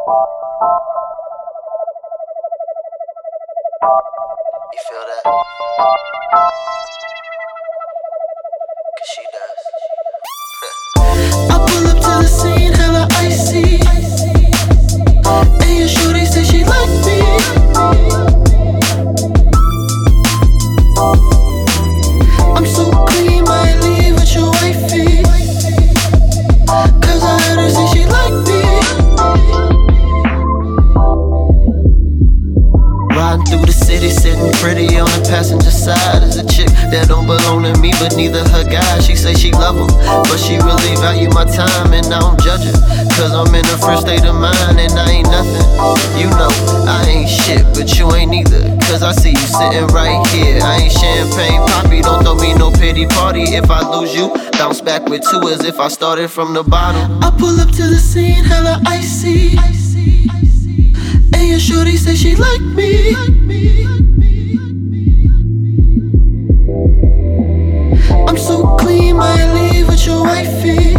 You feel that? Cause she does. I pull up to the scene, hella icy. And your shorty say she like me. I'm so clean, might leave with your wifey. Cause I heard her say she like me. Riding through the city, sitting pretty on the passenger side. Is a chick that don't belong to me, but neither her guy. She say she love him, but she really value my time. And now I'm judging, cause I'm in a fresh state of mind. And I ain't nothing, you know, I ain't shit, but you ain't either. Cause I see you sitting right here. I ain't champagne poppy, don't throw me no pity party. If I lose you, bounce back with two as if I started from the bottom. I pull up to the scene, hella icy. And your shorty say she like me. I'm so clean, might leave with your wifey.